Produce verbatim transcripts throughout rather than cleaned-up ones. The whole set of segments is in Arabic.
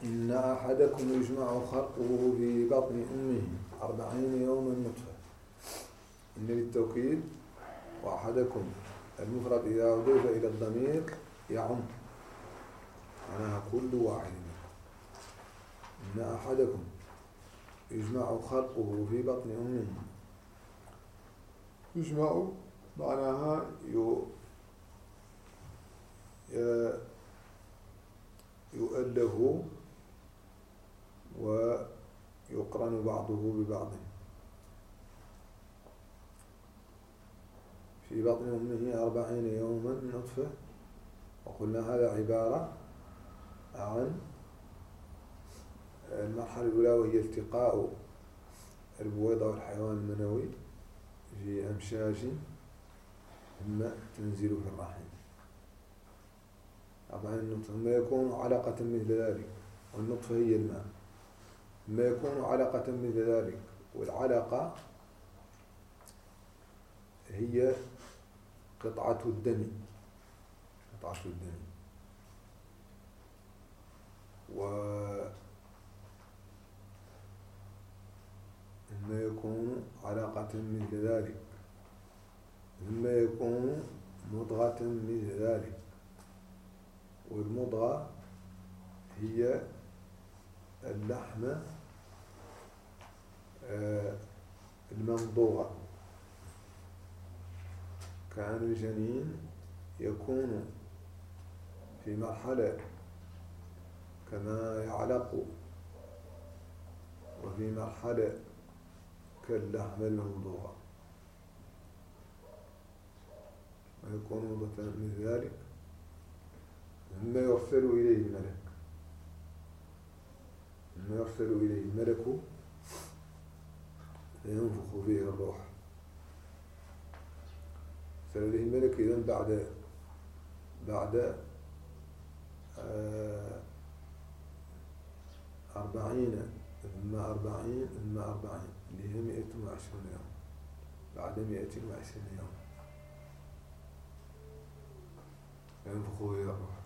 إن أحدكم يجمع خلقه في بطن أمه أربعين يوما نطفة. إن للتوكيد، وأحدكم المفرد إذا أضيف إلى الضمير يعم معناها كل واحد منكم. إن أحدكم يجمع خلقه في بطن أمه، يجمع معناها يؤلف ويقرن بعضه ببعض في بطن أمه أربعين يوما نطفة. وقلنا هذا عبارة عن المرحلة الأولى، وهي التقاء البويضة والحيوان المنوي في أمشاج ثم تنزل في الرحم أربعين نطفة، ثم يكون علقة مثل ذلك، والنطفة هي الماء، ثم يكون علقة مثل ذلك، والعلقة هي قطعة الدم قطعة الدم و ثم يكون علقة مثل ذلك، ثم يكون مضغة مثل ذلك، والمضغة هي اللحمة الممضوغة. كان الجنين يكون في مرحلة كما يعلق، وفي مرحلة كاللحمة الممضوغة، ويكون مضغة مثل ذلك، ثم يرسل إليه الملك ثم يرسل إليه الملك فينفخ فيه الروح. يرسل إليه الملك إذن بعد بعد أربعين ثم أربعين ثم أربعين اللي هي مئة وعشرين يوم. بعد مئة وعشرين يوم ينفخ فيه الروح.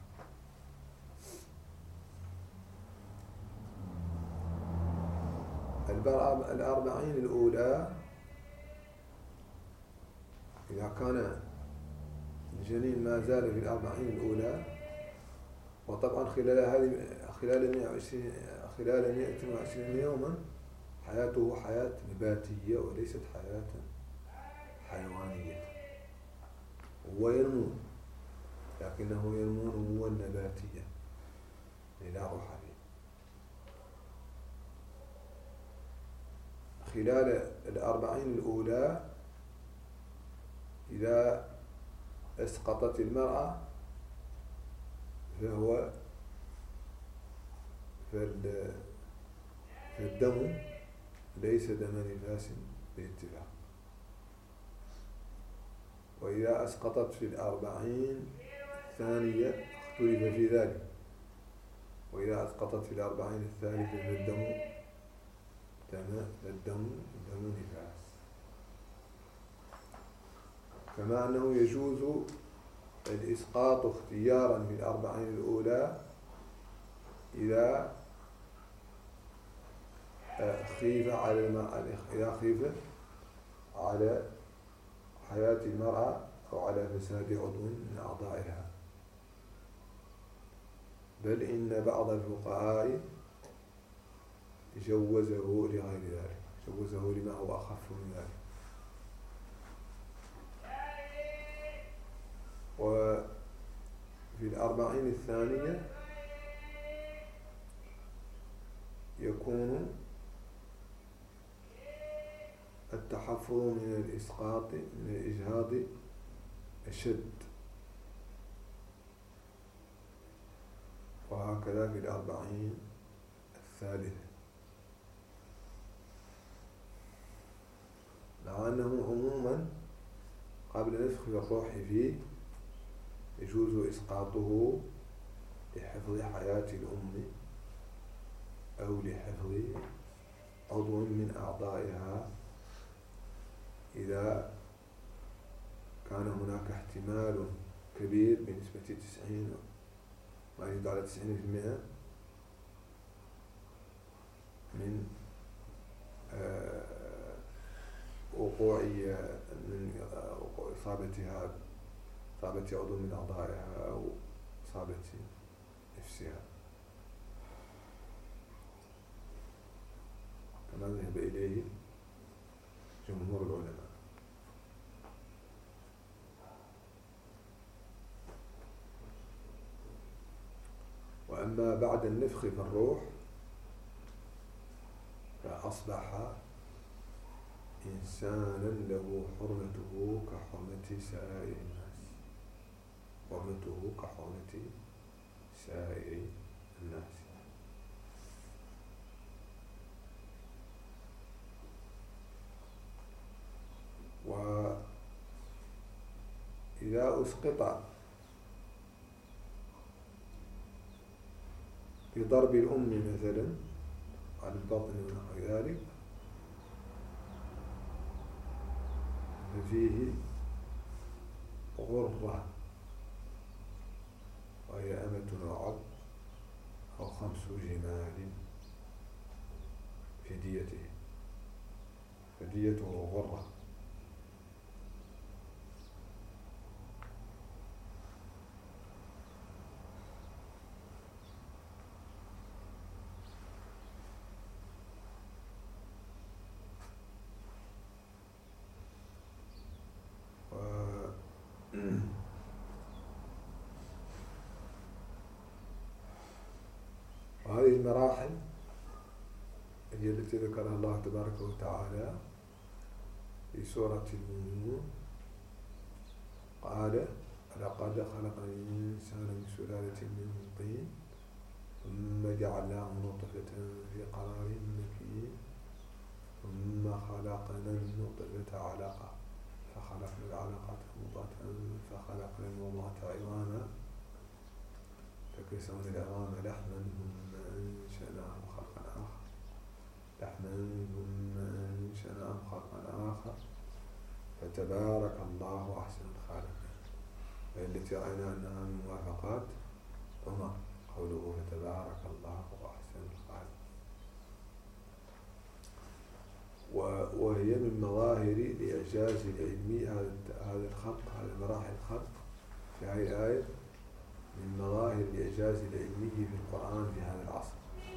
الأربعين الأولى إذا كان الجنين ما زال في الأربعين الأولى، وطبعا خلال هذه خلال مئة وعشرين خلال مئة وعشرين يوما حياته حياة نباتية وليست حياة حيوانية. هو ينمو، لكنه ينمو نموا نباتيا لا روح فيه. خلال الأربعين الأولى إذا أسقطت المرأة فهو فالدم ليس دم نفاس باتفاق. وإذا أسقطت في الأربعين الثانية اختلف في ذلك، وإذا أسقطت في الأربعين الثالثة فالدم الدم دم نفاس. كما أنه يجوز الإسقاط اختيارا في الأربعين الأولى إذا خيف على المرأة إذا خيف على حياة المرأة أو على فساد عضو من أعضائها. بل إن بعض الفقهاء جوزه لغير ذلك، جوزه لما هو أخف من ذلك. وفي الأربعين الثانية يكون التحفظ من الإسقاط من الإجهاض أشد، وهكذا في الأربعين الثالثة، مع أنه عموما قبل نفخ الروح فيه يجوز إسقاطه لحفظ حياة الأم أو لحفظ عضو من أعضائها إذا كان هناك احتمال كبير بنسبة تسعين ما يزيد على تسعين في المئة من وقوع من وقوع إصابتها إصابة عضو من أعضائها أو إصابة نفسها، كما ذهب إليه جمهور العلماء. وأما بعد النفخ في الروح فأصبح إنسانا له حرمته كحرمة سائر الناس، حرمته كحرمة سائر الناس. وإذا أسقط بضرب الأم مثلا على البطن ونحو ذلك ففيه غرة، وهي أمة أو عبد أو خمس جمال في ديته، فديته غرة. وهذه المراحل هي التي ذكرها الله تبارك وتعالى في سورة المؤمنون. قال لقد خلقنا الإنسان من سلالة من طين ثم جعلناه نطفة في قرار مكين ثم خلقنا النطفة علقة فخلقنا العلقة مضغة فخلقنا المضغة عظاما فكسونا العظام لحما ثم أنشأناه خلقا آخر لحما ثم أنشأناه خلقا آخر فتبارك الله أحسن الخالقين. التي رأينا أنها من موافقات عمر قوله فتبارك الله أحسن الخالقين. وهي من مظاهر الإعجاز العلمي هذا الخلق، هذا مراحل الخلق في هذه الآية من مظاهر الإعجاز العلمي في القرآن في هذا العصر.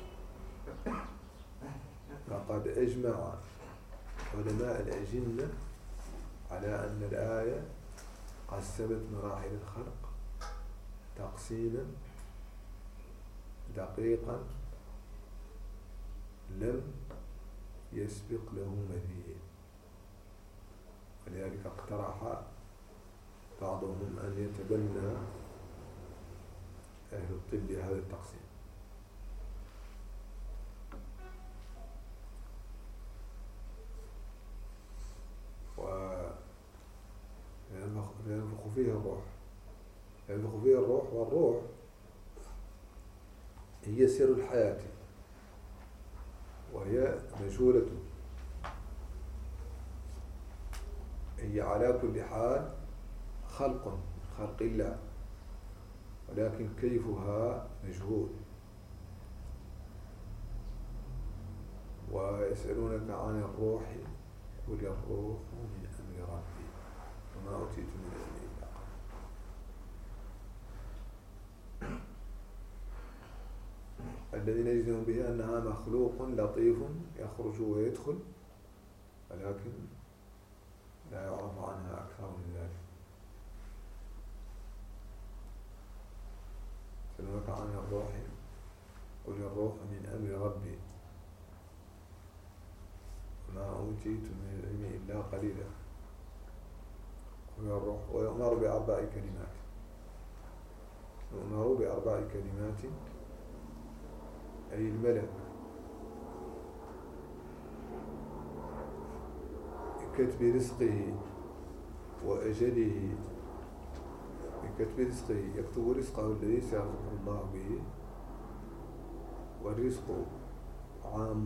فقد أجمع علماء الأجنة على أن الآية قسمت مراحل الخلق تقسيما دقيقا لم يسبق له مثيل، ولذلك اقترح بعضهم أن يتبنى أهل الطب هذا التقسيم. وينفخ فيها الروح ينفخ فيها الروح والروح هي سر الحياة، وهي مجهولة، هي على كل حال خلق خلق الله، ولكن كيفها مجهول. ويسألونك عن الروح قل الروح من أمر ربي وما أوتيت من العلم إلا قليلا. الذين يجزم به أنها مخلوق لطيف يخرج ويدخل، ولكن لا يعرف عنها أكثر من ذلك. يسألونك عن الروح قل الروح من أمر ربي وما أوتيت من العلم إلا قليلا. قل الروح ويؤمر بأربع كلمات يؤمر بأربع كلمات أي الملك بكتب رزقه وأجله، بكتب رزقه يكتب رزقه الذي سيرزقه الله به، والرزق عام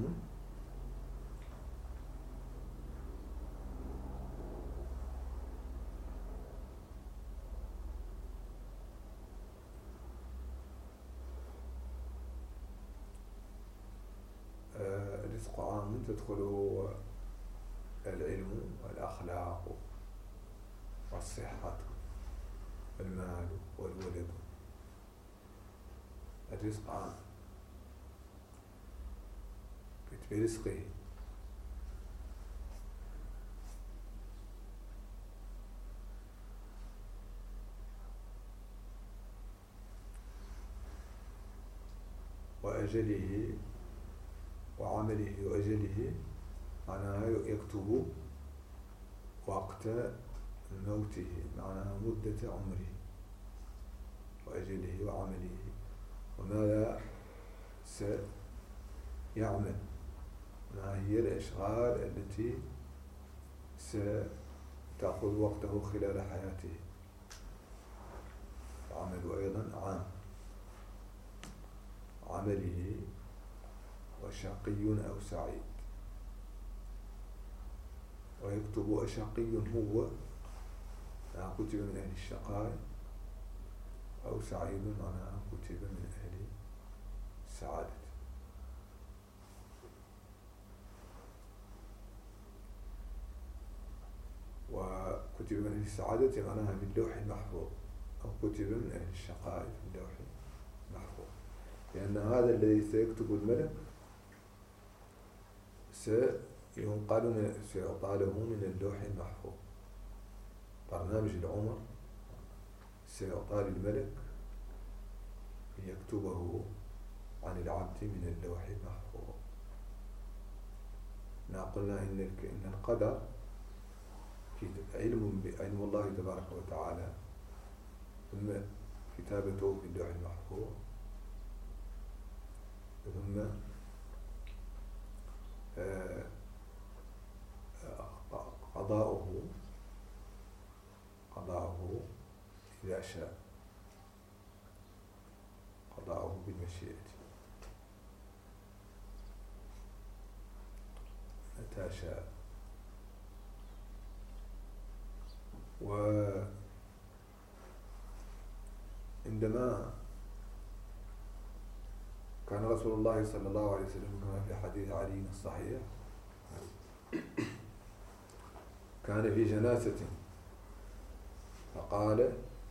رزق عام تدخله العلم والأخلاق والصحة والمال والولد. الرزق عام برزقه. وأجله وعمله وأجله معناها يكتب وقت موته، معناها مدة عمره وأجله وعمله وماذا سيعمل، ما هي الأشغال التي ستأخذ وقته خلال حياته. عمل أيضا عام، عمله وشقي أو سعيد. ويكتب أشقي هو، ما كتب من أهل الشقاء، أو سعيد معناها كتب من أهل السعادة. وكتب من أهل السعادة معناها في اللوح المحفوظ، أو كتب من أهل الشقاء في اللوح المحفوظ، لأن هذا الذي سيكتب الملك سينقل سيعطى له من اللوح المحفوظ. برنامج العمر سيعطى للملك ليكتبه عن العبد من اللوح المحفوظ. قلنا إن إن القدر علم بعلم الله تبارك وتعالى، ثم كتابته في اللوح المحفوظ، ثم قضاؤه قضاؤه إذا شاء، قضاؤه بالمشيئة متى شاء. وعندما كان رسول الله صلى الله عليه وسلم كما في حديث علي الصحيح، كان في جنازة فقال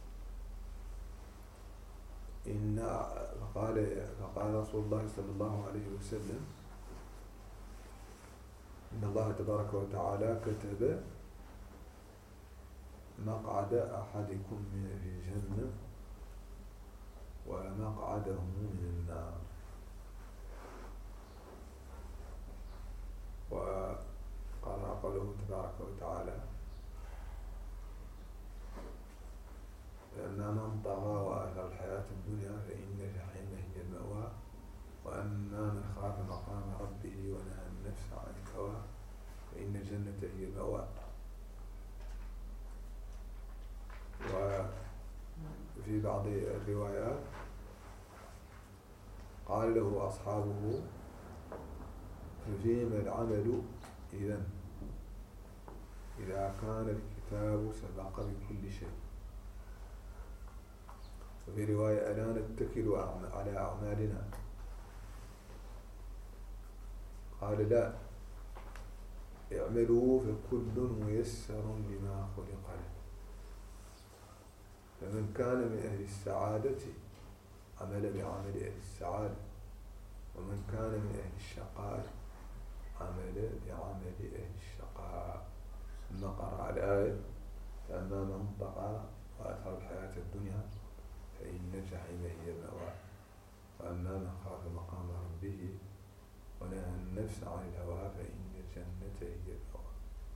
إن فقال فقال رسول الله صلى الله عليه وسلم إن الله تبارك وتعالى كتب مقعد أحدكم من الجنة ومقعده من النار. وقرأ قوله تبارك وتعالى فأما من طغى وآثر الحياة الدنيا فإن الجحيم هي المأوى وأما من خاف مقام ربه ونهى النفس عن الهوى فإن الجنة هي المأوى. وفي بعض الروايات قال له أصحابه ففيما العمل إذن إذا كان الكتاب سبق بكل شيء. وفي رواية ألا نتكل على أعمالنا، قال لا، اعملوا فكل ميسر لما خلق له. فمن كان من أهل السعادة عمل بعمل أهل السعادة، ومن كان من أهل الشقاء عمل بعمل أهل الشقاء. ثم قرأ الآية فأما من طغى وآثر الحياة الدنيا فإن الجحيم هي المأوى وأما من خاف مقام ربه ونهى النفس عن الهوى فإن الجنة هي المأوى.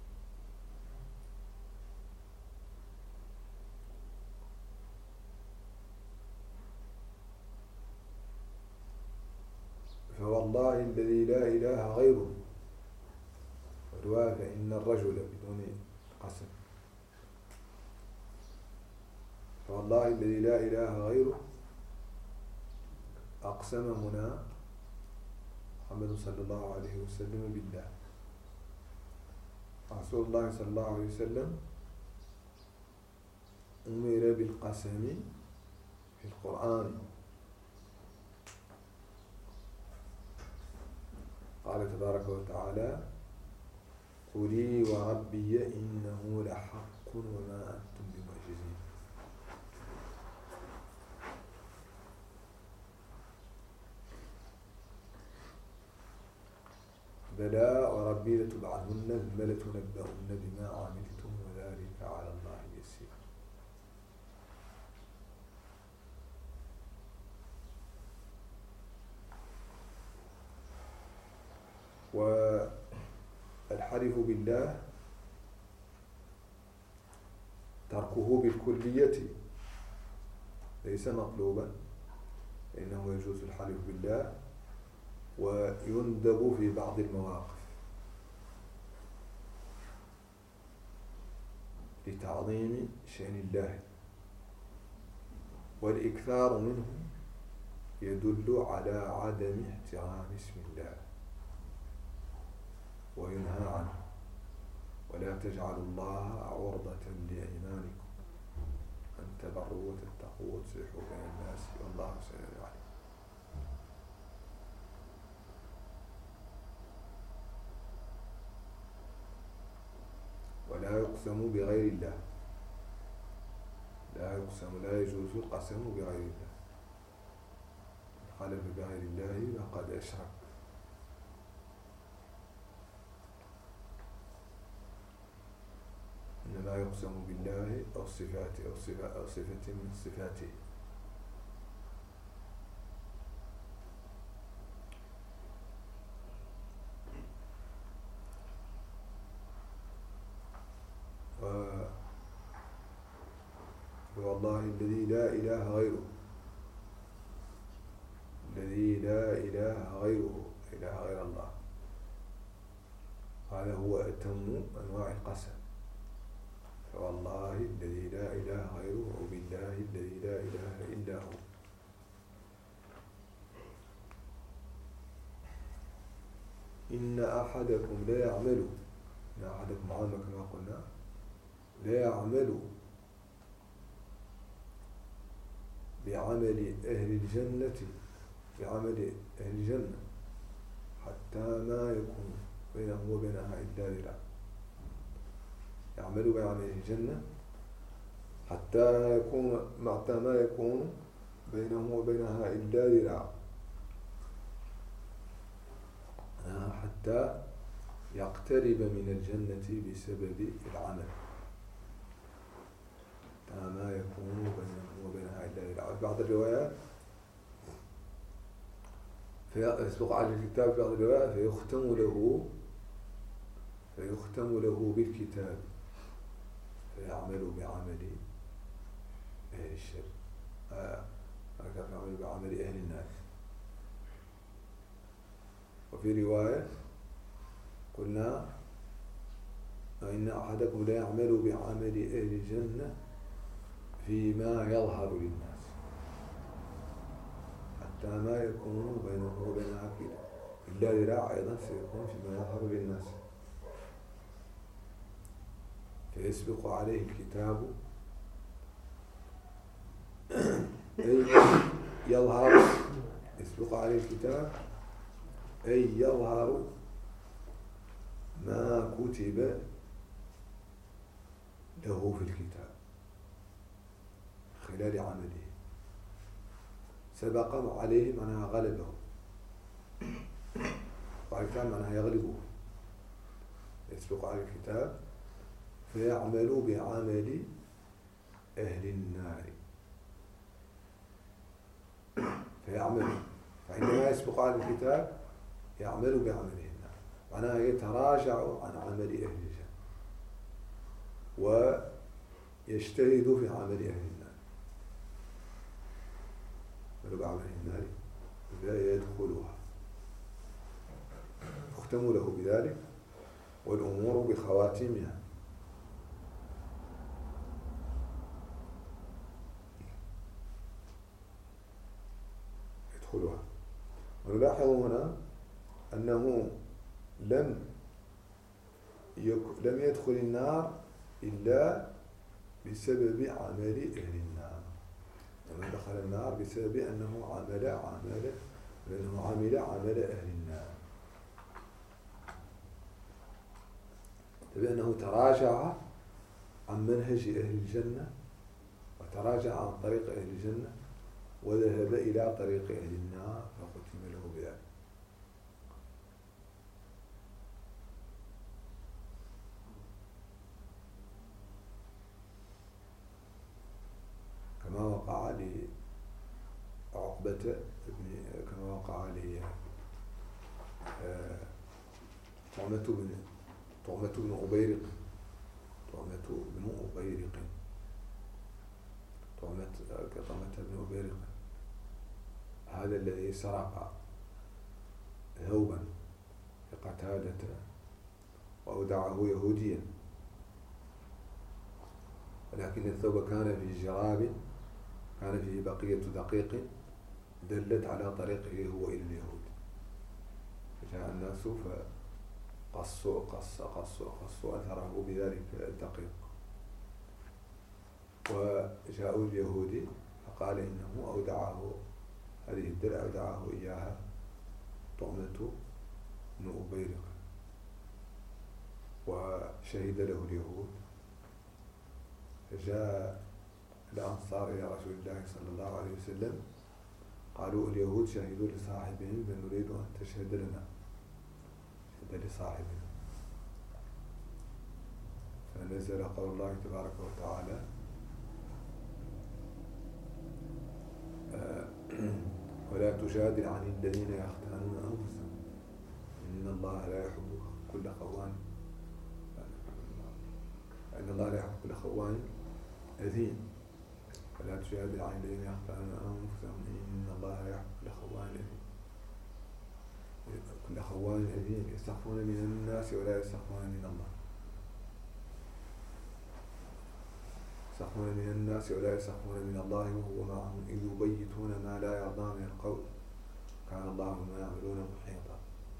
فوالله الذي لا إله غيره، ورواية فإن الرجل بدون قسم، فوالله الذي لا إله غيره أقسم هنا محمد صلى الله عليه وسلم بالله. رسول الله صلى الله عليه وسلم أمر بالقسم في القرآن، قال قال تبارك وتعالى قولي وربي إنه لحق وما أنتم بمعجزين. بلى وربي لتبعنن ثم لتنبؤن بما عملتم وذلك على الله يسير. والحلف بالله تركه بالكلية ليس مطلوبا، إنه يجوز الحلف بالله ويندب في بعض المواقف لتعظيم شأن الله، والإكثار منه يدل على عدم احترام اسم الله وينهى عنه. ولا تجعلوا الله عرضة لأيمانكم أن تبروا وتتقوا وتصلحوا بين الناس والله سميع عليم. ولا يقسم بغير الله، لا يقسم لا يجوز القسم بغير الله. حلف بغير الله فقد أشرك. إنما يقسم بالله أو صفات أو صفة أو صفة من صفاته. والله الذي لا إله غيره، الذي لا إله غيره، إله غير الله، هذا هو أتم أنواع القسم. فوالله الذي لا إله غيره وبالله الذي لا إله إلا هو. إن أحدكم لا يعمل، إن أحدكم عامة كما قلنا لا يعمل بعمل أهل الجنة بعمل أهل الجنة حتى ما يكون بينه وبينها إلا ذراع. يعمل بعمل الجنة حتى يكون حتى ما يكون بينه وبينها إلا ذراع، حتى يقترب من الجنة بسبب العمل، حتى ما يكون بينه وبينها إلا ذراع. في بعض الروايات فيسبق على الكتاب، في بعض الروايات فيختم له فيختم له بالكتاب فيعمل بعمل أهل الشر، هكذا يعمل بعمل أهل النار. وفي رواية قلنا إن أحدكم لا يعمل بعمل أهل الجنة فيما يظهر للناس حتى ما يكون بينه وبينها إلا ذراع، أيضا سيكون فيما يظهر للناس. فيسبق عليه الكتاب أي يظهر، يسبق عليه الكتاب أي يظهر ما كتب له في الكتاب خلال عمله. سبق عليه معناها غلبه، وعلى الكتاب معناها يغلبه. يسبق على الكتاب فيعمل بعمل أهل النار، فيعمل فعندما يسبق على الكتاب يعمل بعمل النار، معناها يتراجع عن عمل أهل الجنة ويجتهد في عمل أهل النار، يعمل بعمل النار لا يدخلها، يختم له بذلك والأمور بخواتمها. يدخلها. ونلاحظ هنا أنه لم لم يدخل النار إلا بسبب عمل أهل النار، ومن دخل النار بسبب أنه عمل عمل لأنه عمل عمل أهل النار. فبأنه تراجع عن منهج أهل الجنة وتراجع عن طريق أهل الجنة وذهب إلى طريق أهل النار فختم له بذلك. كما وقع لعقبة بن كما وقع ل طعمة بن طعمة بن أبيرق طعمة بن أبيرق طعمة طعمة بن أبيرق هذا الذي سرق ثوبا لقتادة وأودعه يهوديا، ولكن الثوب كان فيه جراب كان فيه بقية دقيق دلت على طريقه هو إلى اليهود، فجاء الناس فقصوا قص قصوا قصوا أثره بذلك الدقيق، وجاءوا اليهودي فقال إنه أودعه هذه الدرع أودعه إياها طعمة بن أبيرق، وشهد له اليهود. فجاء الأنصار إلى رسول الله صلى الله عليه وسلم قالوا اليهود شهدوا لصاحبهم فنريد أن تشهد لنا، شهد لصاحبنا. فنزل قول الله تبارك وتعالى ولا تجادل عن الذين يختانون أنفسهم إن الله لا يحب كل خوان إن الله لا يحب كل خوان أثيم. ولا تجادل عن الذين يختانون أنفسهم إن الله لا يحب كل خوان أثيم كل خوان أثيم يستخفون من الناس ولا يستخفون من الله يستخفون من الناس ولا يستخفون من الله وهو معهم إذ يبيتون ما لا يرضى من القول كان الله بما يعملون محيطا.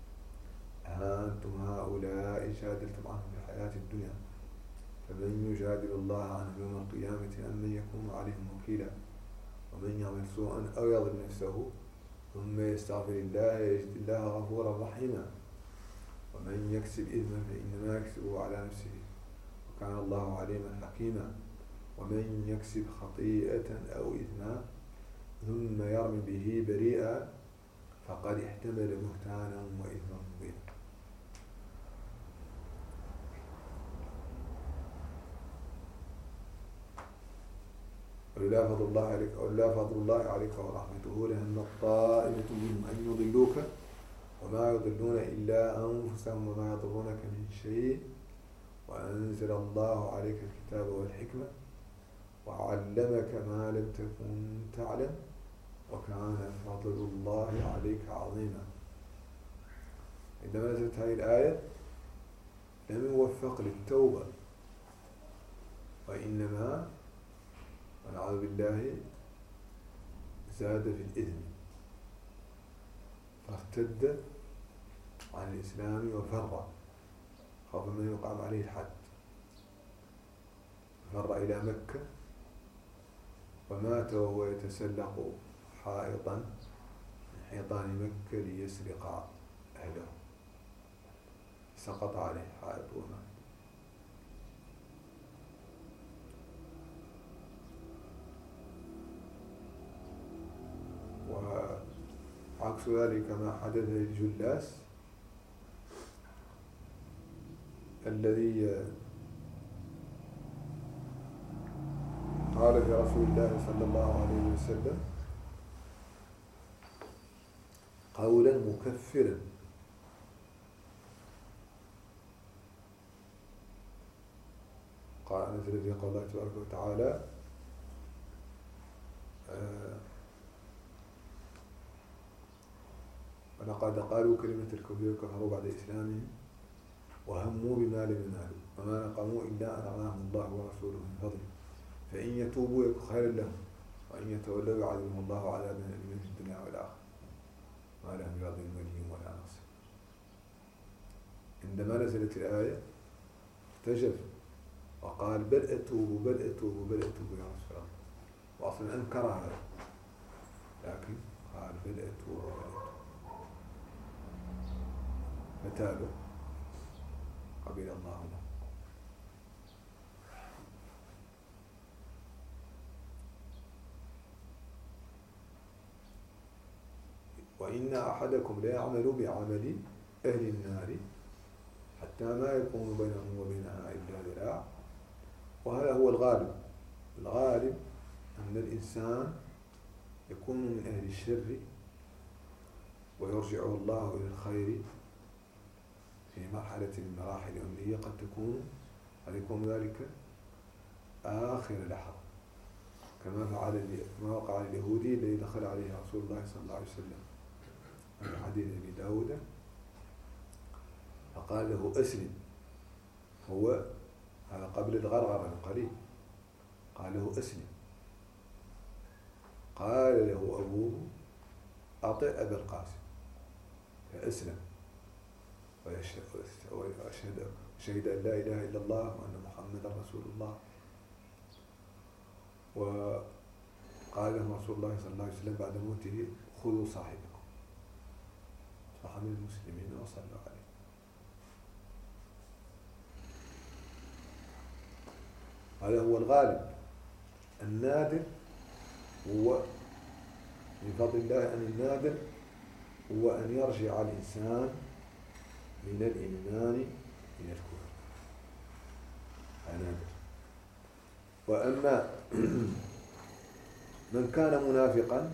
أنتم هؤلاء جادلتم عنهم في الحياة الدنيا فمن يجادل الله عنهم يوم القيامة أم من يكون عليهم وكيلا ومن يعمل سوءا أو يظلم نفسه ثم يستغفر الله يجد الله غفورا رحيما ومن يكسب إثما فإنما يكسبه على نفسه وكان الله عليما حكيما ومن يكسب خطيئة أو إثما ثم يرمي به بريئا فقد احتمل بهتانا وإثما مبينا. ولولا فضل الله عليك ولولا فضل الله عليك ورحمته لهم طائفة منهم أن يضلوك وما يضلون إلا أنفسهم وما يضرونك من شيء وأنزل الله عليك الكتاب والحكمة وعلمك ما لم تكن تعلم وكان فضل الله عليك عظيما. عندما نزلت هذه الآية لم يوفق للتوبة وإنما ونعوذ بالله زاد في الإثم فارتد عن الإسلام وفر خاف من يقام عليه الحد فر إلى مكة ومات وهو يتسلق حائطا من حيطان مكة ليسرق أهله سقط عليه حائط ومات. وعكس ذلك ما حدث للجلاس الذي قال لرسول الله صلى الله عليه وسلم قولا مكفرا قال نزل في قول الله تبارك وتعالى ولقد قالوا كلمة الكفر وكفروا بعد إسلامهم وهموا بما لم ينالوا وما نقموا إلا أن أغناهم الله ورسوله من فضله فإن يتوبوا يكن خيرا لهم وإن يتولوا يعذبهم الله عذابا أليما في الدنيا والآخرة ما لهم من ولي ولا نصير. عندما نزلت الآية ارتجف وقال بل أتوب بل أتوب بل أتوب يا رسول الله، وأصلا أنكر هذا لكن قال بل أتوب بل أتوب فتاب قبل الله له. وإن أحدكم لا يعمل بعمل أهل النار حتى ما يكون بينه وبينها إلا ذراع. وهذا هو الغالب. الغالب أن الإنسان يكون من أهل الشر ويرجعه الله إلى الخير في مرحلة من مراحل الأمنية، قد تكون قد يكون ذلك آخر لحظة، كما فعل ما وقع اليهودي الذي دخل عليه رسول الله صلى الله عليه وسلم في حديث أبي داود فقال له أسلم. هو هذا قبل الغرغرة بقليل، قال له أسلم. قال له أبوه أطع أبا القاسم، فأسلم وأشهد شهد أن لا إله إلا الله وأن محمدا رسول الله. وقال له رسول الله صلى الله عليه وسلم بعد موته خذوا صاحبكم، فحمل المسلمين وصلوا عليه. هذا هو الغالب. النادر هو من فضل الله أن النادر هو أن يرجع الإنسان من الإيمان إلى الكفر، نادر. وأما من كان منافقا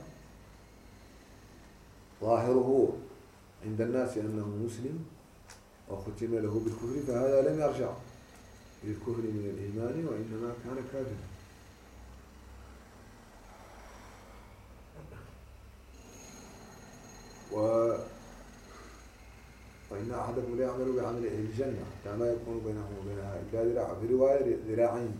ظاهره عند الناس أنه مسلم وختم له بالكفر، فهذا لم يرجع للكفر من الإيمان وإنما كان كافرا. و... وإن أحدكم لا يعمل بعمل أهل الجنة حتى ما يكون بينه وبينها إلا ذراع، في رواية ذراعين.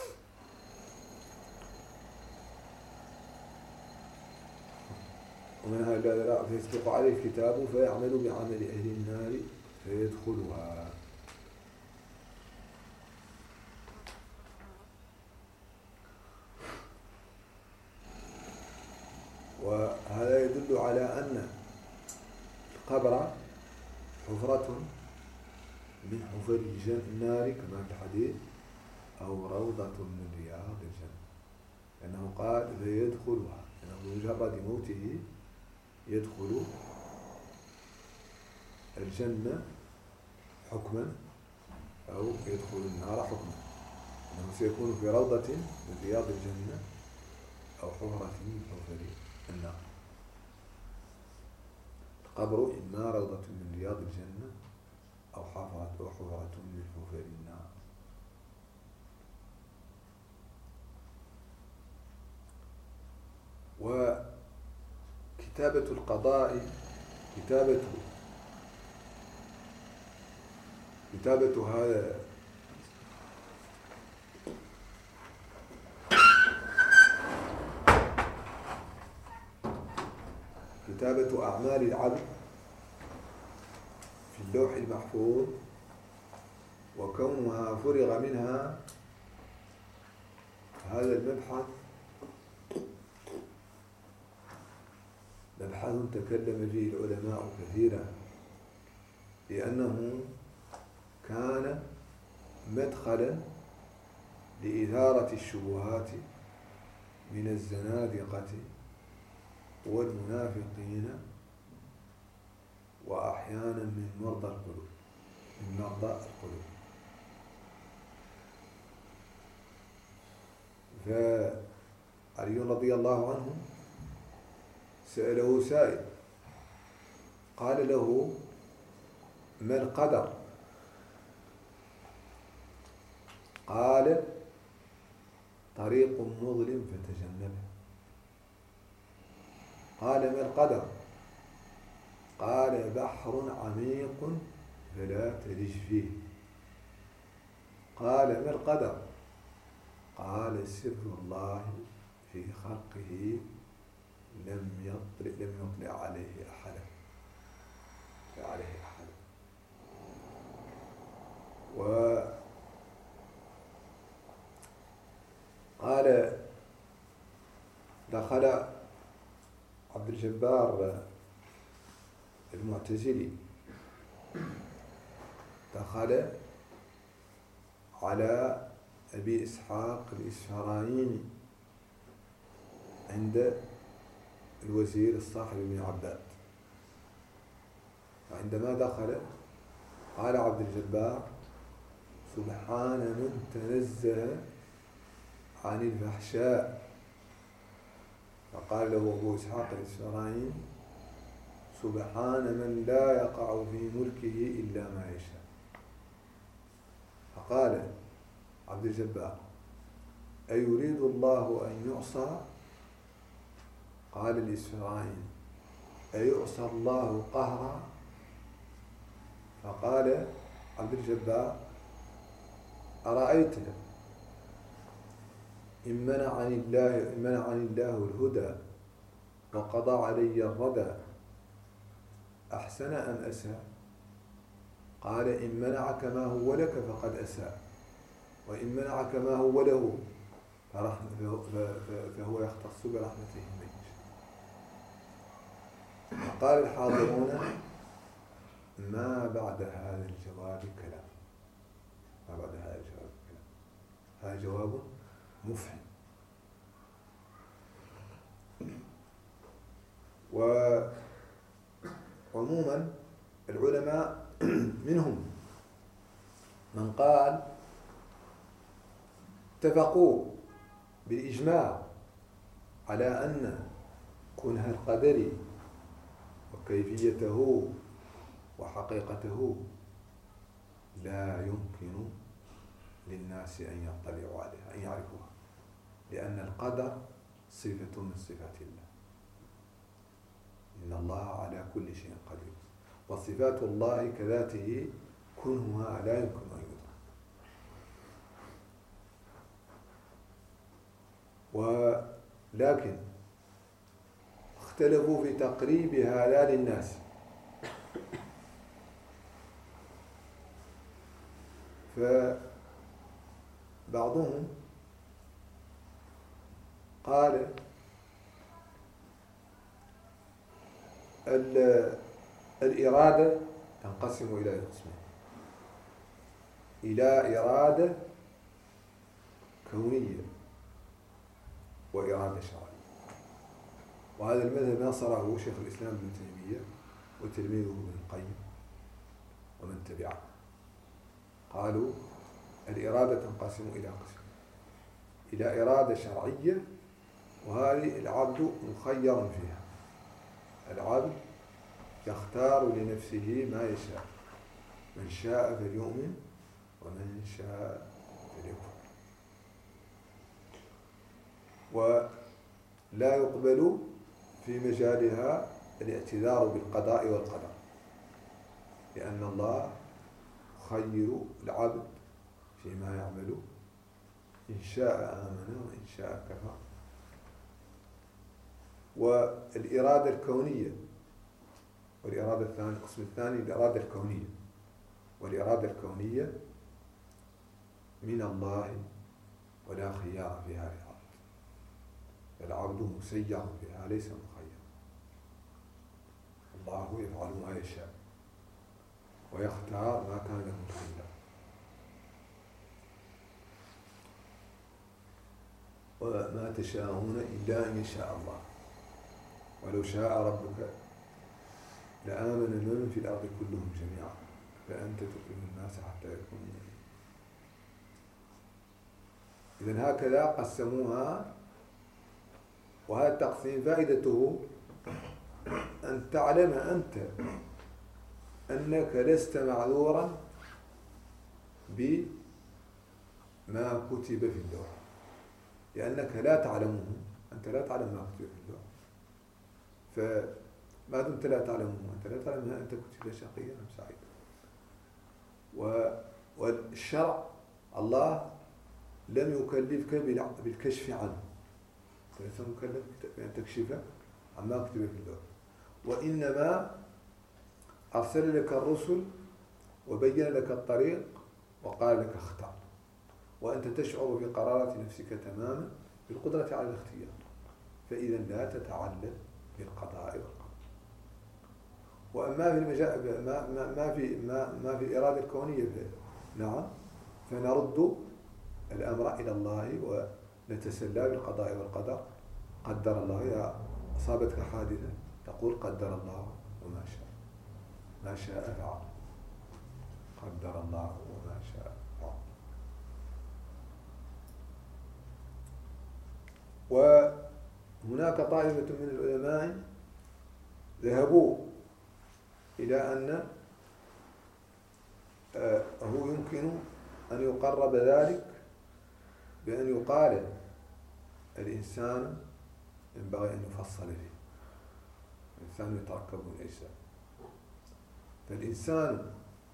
ومنها إلا ذراع فيسبق عليه الكتاب فيعمل بعمل أهل النار فيدخلها. وهذا يدل على أن القبر حفرة من حفر النار كما في الحديث، أو روضة من رياض الجنة، لأنه قال فيدخلها، لأنه بمجرد موته يدخل الجنة حكما أو يدخل النار حكما، أنه سيكون في روضة من رياض الجنة أو حفرة من حفر النار. القبر إما روضة من رياض الجنة أو حفرة أو حفرة من حفر النار. وكتابة القضاء كتابة كتابة هذا كتابة أعمال العبد في اللوح المحفوظ وكونها فرغ منها، هذا المبحث مبحث تكلم فيه العلماء كثيرا، لأنه كان مدخلا لإثارة الشبهات من الزنادقة والمنافقين، وأحيانا من مرضى القلوب من مرضى القلوب. فعلي رضي الله عنه سأله سائل قال له ما القدر؟ قال طريق مظلم فتجنبه. قال ما القدر؟ قال بحر عميق فلا تلج فيه. قال ما القدر؟ قال سر الله في خلقه لم يطلع لم يطلع عليه أحد عليه أحد. وقال دخل عبد الجبار المعتزلي دخل على أبي إسحاق الإسفرايني عند الوزير الصاحب بن عباد وعندما دخل قال عبد الجبار: سبحان من تنزه عن الفحشاء. فقال له أبو إسحاق الإسفرايني: سبحان من لا يقع في ملكه إلا ما يشاء. فقال عبد الجبار: أيريد الله أن يعصى؟ قال الإسفرايني: أيعصى الله قهرا؟ فقال عبد الجبار: أرأيت إن منعني الله, إن منعني الله الهدى وقضى علي الردى أحسن أم أساء؟ قال: إن منعك ما هو لك فقد أساء، وإن منعك ما هو له فهو يختص برحمته من يشاء. فقال الحاضرون: ما بعد هذا الجواب كلام. ما بعد هذا الجواب كلام. هذا جواب مفهم. وعموما العلماء منهم من قال اتفقوا بالإجماع على أن كنه القدر وكيفيته وحقيقته لا يمكن للناس أن يطلعوا عليها، أن يعرفوها، لأن القدر صفة من صفات الله. إن الله على كل شيء قدير، وصفات الله كذاته كنهها لا يمكن أن يدرك. ولكن اختلفوا في تقريب هذا للناس، فبعضهم قال الإرادة تنقسم إلى قسمين: إلى إرادة كونية وإرادة شرعية. وهذا المذهب نصره شيخ الإسلام ابن تيمية وتلميذه ابن القيم ومن تبعه. قالوا الإرادة تنقسم إلى قسمين: إلى إرادة شرعية، وهذه العبد مخير فيها. العبد يختار لنفسه ما يشاء، من شاء فليؤمن ومن شاء فليكفر، ولا يقبل في مجالها الاعتذار بالقضاء والقدر، لأن الله يخير العبد فيما يعمل، إن شاء آمن وإن شاء كفر. والإرادة الكونية، والإرادة الثانية، القسم الثاني الإرادة الكونية، والإرادة الكونية من الله ولا خيار فيها للعبد، العبد مسير بها ليس مخير. الله يفعل ما يشاء ويختار ما كان له الخيار. وما تشاءون إلا أن يشاء الله، ولو شاء ربك لآمن من في الأرض كلهم جميعا فأنت تكرم الناس حتى يكونوا. إذن هكذا قسموها. وهذا التقسيم فائدته أن تعلم أنت أنك لست معذورا بما كتب في اللوح، لأنك لا تعلمه. أنت لا تعلم ما كتب في اللوح، فما دمت لا تعلمه، أنت لا تعلم هل أنت كتب شقيا أم سعيدا. والشرع الله لم يكلفك بالكشف عنه، ليس مكلف بأن تكشف عما كتب في اللوح، وإنما أرسل لك الرسل وبين لك الطريق وقال لك اختار، وأنت تشعر في قرارات نفسك تماما بالقدرة على الاختيار، فإذا لا تتعلم بالقضاء والقدر. وأما في المجال ما ما ما في ما ما في الإرادة الكونية نعم، فنرد الأمر إلى الله ونتسلى بالقضاء والقدر. قدر الله، إذا أصابتك حادثة تقول قدر الله وما شاء. ما شاء فعل، قدر الله وما شاء فعل. وهناك طائفة من العلماء ذهبوا إلى أن هو يمكن أن يقرب ذلك بأن يقال الإنسان ينبغي أن يفصل فيه، الإنسان يتركب من أجزاء، فالإنسان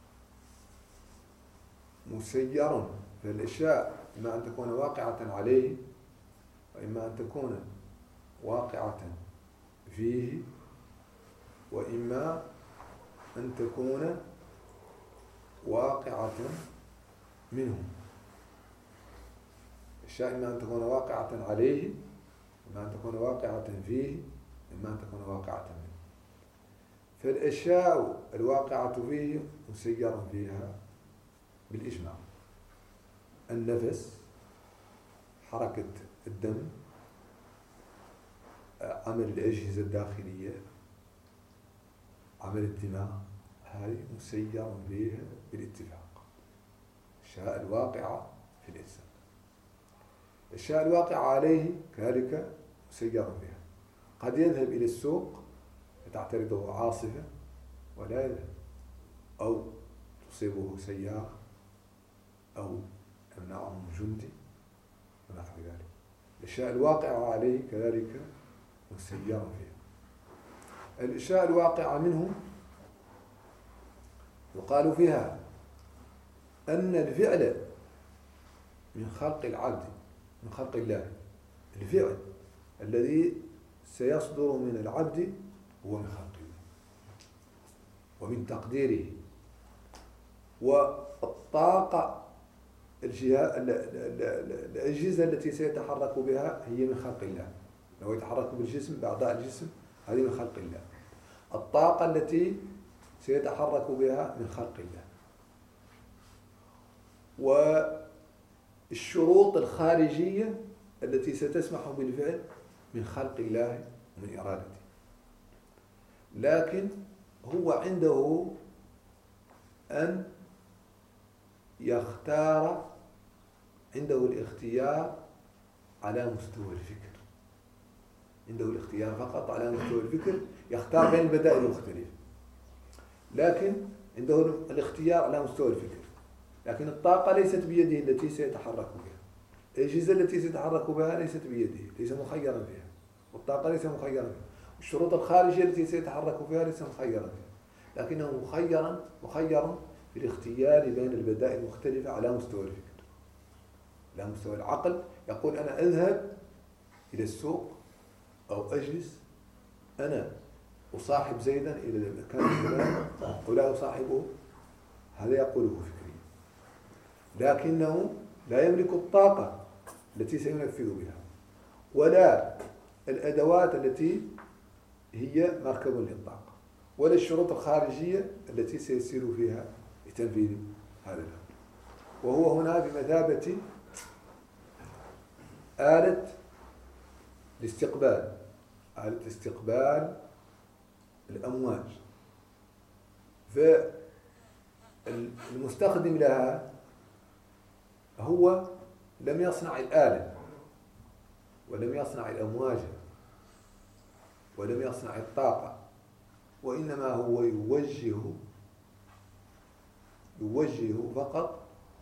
مسير في الأشياء، إما أن تكون واقعة عليه وإما أن تكون واقعة فيه وإما أن تكون واقعة منه. الأشياء إما أن تكون واقعة عليه، إما أن تكون واقعة فيه، إما أن تكون واقعة منه. فالأشياء الواقعة فيه مسير فيها بالإجماع، النفس، حركة الدم، عمل الأجهزة الداخلية، عمل الدماغ، هذه مسير فيها بالاتفاق، الأشياء الواقعة في الإنسان. الأشياء الواقعة عليه كذلك مسير فيها، قد يذهب إلى السوق فتعترضه عاصفة ولا يذهب، أو تصيبه سيارة أو يمنعه جندي ونحو ذلك. الأشياء الواقعة عليه كذلك مسير فيها. الأشياء الواقعة منه يقال فيها أن الفعل من خلق العبد، من خلق الله، الفعل الذي سيصدر من العبد هو من خلق الله ومن تقديره، والطاقة الأجهزة التي سيتحرك بها هي من خلق الله. لو يتحرك بالجسم بأعضاء الجسم هذه من خلق الله. الطاقة التي سيتحرك بها من خلق الله، والشروط الخارجية التي ستسمح بالفعل من خلق الله ومن إرادته. لكن هو عنده أن يختار، عنده الاختيار على مستوى الفكر، عنده الاختيار فقط على مستوى الفكر، يختار بين البدائل المختلفة، لكن عنده الاختيار على مستوى الفكر. لكن الطاقة ليست بيده التي سيتحرك بها، الأجهزة التي سيتحرك بها ليست بيده، ليس مخيرا فيها، والطاقة ليس مخيرا فيها، والشروط الخارجية التي سيتحرك فيها ليس مخيرا فيها، لكنه مخيرا مخيرا في الاختيار بين البدائل المختلفة على مستوى الفكر. على مستوى العقل يقول أنا أذهب إلى السوق أو أجلس، أنا أصاحب زيدا إلى المكان الفلاني أو لا أصاحبه، هذا يقوله فكريا، لكنه لا يملك الطاقة التي سينفذ بها ولا الأدوات التي هي مركب للطاقة ولا الشروط الخارجية التي سيسير فيها لتنفيذ هذا الأمر. وهو هنا بمثابة آلة الاستقبال، آلة استقبال الأمواج. فالمستخدم لها هو لم يصنع الآلة ولم يصنع الأمواج ولم يصنع الطاقة، وإنما هو يوجه يوجه فقط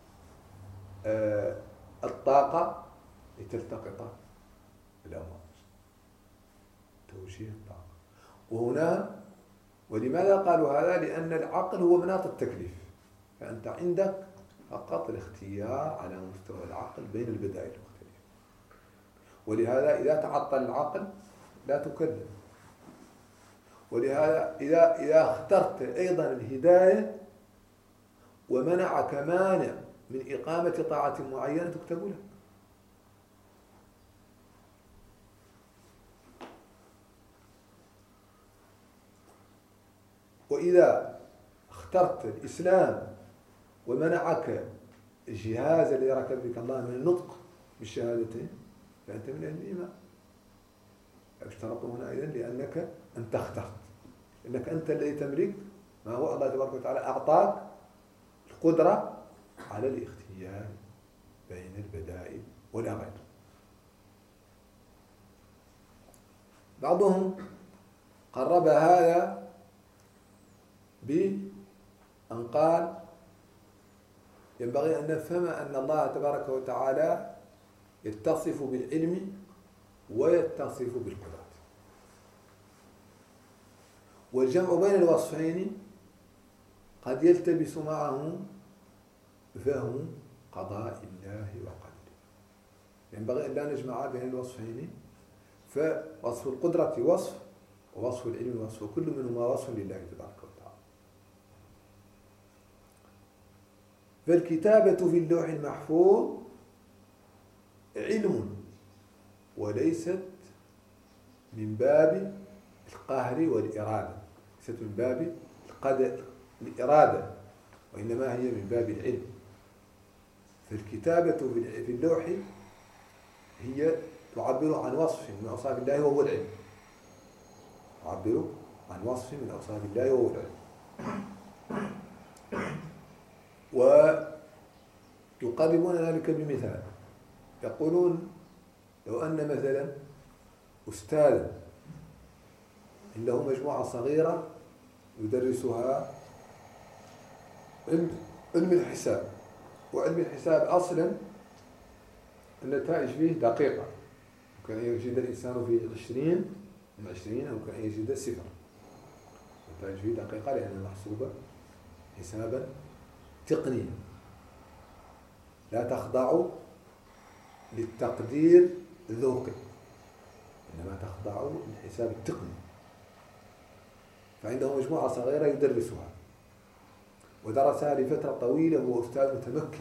آه الطاقة لتلتقط الأمواج، توجيه الطاقة. وهنا ولماذا قالوا هذا؟ لأن العقل هو مناط التكليف، فأنت عندك فقط الاختيار على مستوى العقل بين البدائل المختلفة، ولهذا إذا تعطل العقل لا تكلف. ولهذا إذا إذا اخترت أيضا الهداية ومنعك مانع من إقامة طاعة معينة تكتب لك. وإذا اخترت الإسلام ومنعك الجهاز الذي ركب بك الله من النطق بالشهادتين فأنت من أهل الإيمان. اشترطوا هنا إذن لأنك أنت اخترت، إنك أنت الذي تملك ما هو الله تبارك وتعالى أعطاك القدرة على الاختيار بين البدائل ولا غير. بعضهم قرب هذا بأن قال ينبغي أن نفهم أن الله تبارك وتعالى يتصف بالعلم ويتصف بالقدرة، والجمع بين الوصفين قد يلتبس معه فهم قضاء الله وقدره. ينبغي أن لا نجمع بين الوصفين، فوصف القدرة وصف ووصف العلم وصف، كل منهما وصف لله تبارك وتعالى. فالكتابة في اللوح المحفوظ علم وليست من باب القهر والإرادة، ليست من باب القدر الإرادة، وإنما هي من باب العلم. فالكتابة في اللوح هي تعبر عن وصف من أوصاف الله وهو العلم، تعبر عن وصف من أوصاف الله وهو العلم. ويقربون ذلك بمثال، يقولون لو أن مثلا أستاذا عنده مجموعة صغيرة يدرسها علم علم الحساب، وعلم الحساب أصلا النتائج فيه دقيقة، يمكن أن يجد الإنسان فيه عشرين من عشرين، أو يمكن أن يجد صفر. النتائج فيه دقيقة لأنها محسوبة حسابا تقنيا لا تخضع للتقدير الذوقي، إنما تخضع للحساب التقني. فعنده مجموعة صغيرة يدرسها ودرسها لفترة طويلة، هو أستاذ متمكن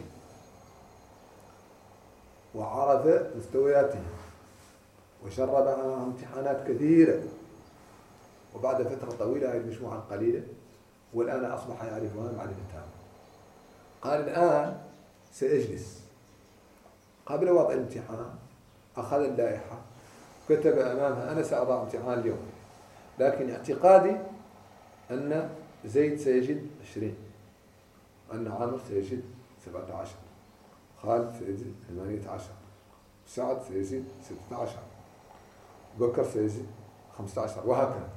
وعرف مستوياتها وشرب معها امتحانات كثيرة، وبعد فترة طويلة هذه المجموعة القليلة والآن أصبح يعرفها معرفة. قال الآن سأجلس. قبل وضع الامتحان أخذ اللائحة كتب أمامها أنا سأضع امتحان اليوم، لكن اعتقادي أن زيد سيجد عشرين، وأن عامر سيجد سبعة عشر، خالد سيجد ثمانية عشر، سعد سيجد ستة عشر، بكر سيجد خمسة عشر، وهكذا.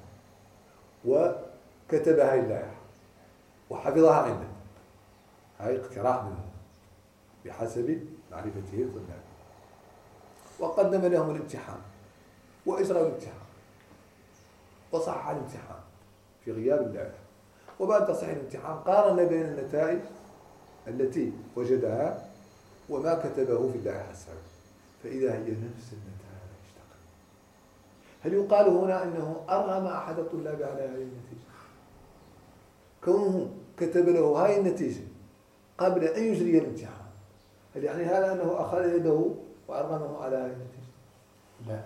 وكتب هاي اللائحة وحفظها عنده، هاي اقتراح منه بحسب معرفته الطلاب، وقدم لهم الامتحان وإجرى الامتحان وصحح الامتحان في غياب اللائحة. وبعد تصحيح الامتحان قارن بين النتائج التي وجدها وما كتبه في اللائحة السابقة، فإذا هي نفس النتائج تقريبا. هل يقال هنا أنه أرغم أحد الطلاب على هذه النتيجة؟ كونه كتب له هذه النتيجة قبل أن يجري الامتحان، هل يعني هذا أنه أخذ يده وأرغمه على هذه النتيجة؟ لا،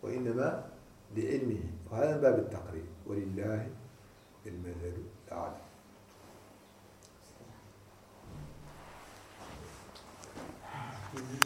وإنما لعلمه، وهذا من باب التقريب، ولله المثل الأعلى.